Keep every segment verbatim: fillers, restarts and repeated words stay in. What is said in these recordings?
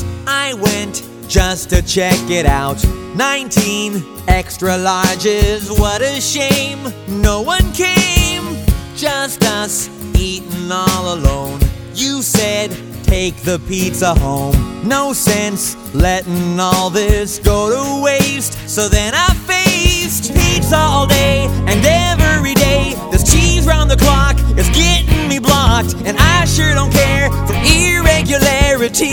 I went just to check it out. Nineteen extra larges, what a shame. No one came, just us eating all alone. You said, take the pizza home. No sense letting all this go to waste. So then I faced pizza all day and every day. This cheese round the clock is getting me blocked, and I sure don't care for irregularity.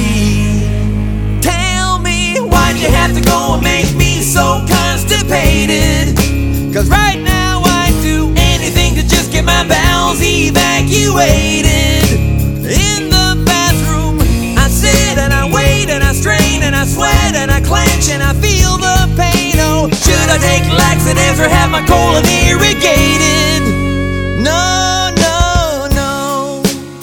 Tell me, why'd you have to go and make me so constipated? Cause right now I'd do anything to just get my bowels evacuated. In the bathroom I sit and I wait and I strain and I sweat and I clench and I feel the pain. Oh, should I take laxatives or have my colon irrigated? No, no, no.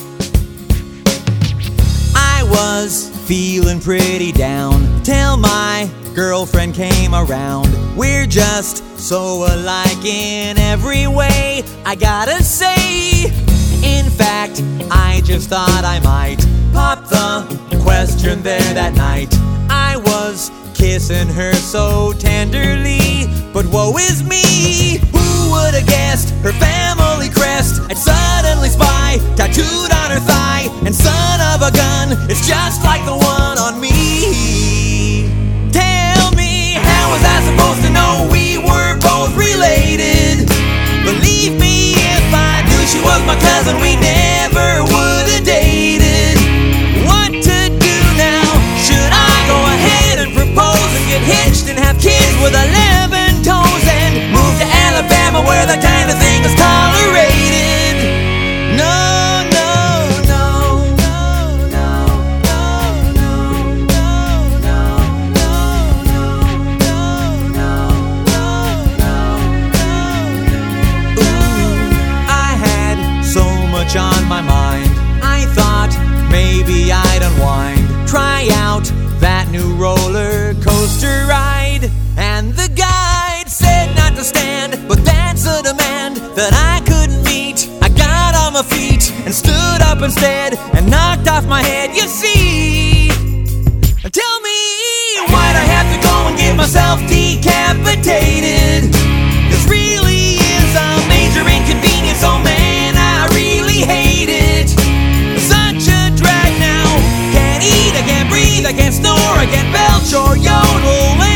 I was feeling pretty down till my girlfriend came around. We're just so alike in every way, I gotta say. In fact, I just thought I might pop the question there that night. I was kissing her so tenderly, but woe is me. Who would have guessed her family crest I'd suddenly spy tattooed on her thigh? And son of a gun, it's just like the one on me. Tell me, how was I supposed to know we were both related? Believe me, if I knew she was my cousin, we never would have dated. What to do now? Should I go ahead and propose and get hitched and have kids with eleven toes and move to Alabama where that kind of thing is tolerated? No, no, no, no, no, no, no, no, no, no, no, no, no. Ooh, I had so much on my mind. I thought maybe I'd unwind, try out that new roller coaster ride. And the guide said not to stand, but that's a demand that I couldn't meet. I got on my feet and stood up instead and knocked off my head. You see, tell me, why'd I have to go and get myself decapitated? This really is a major inconvenience, oh man, I really hate it. Such a drag now, can't eat, I can't breathe, I can't snore, I can't belch or yodel.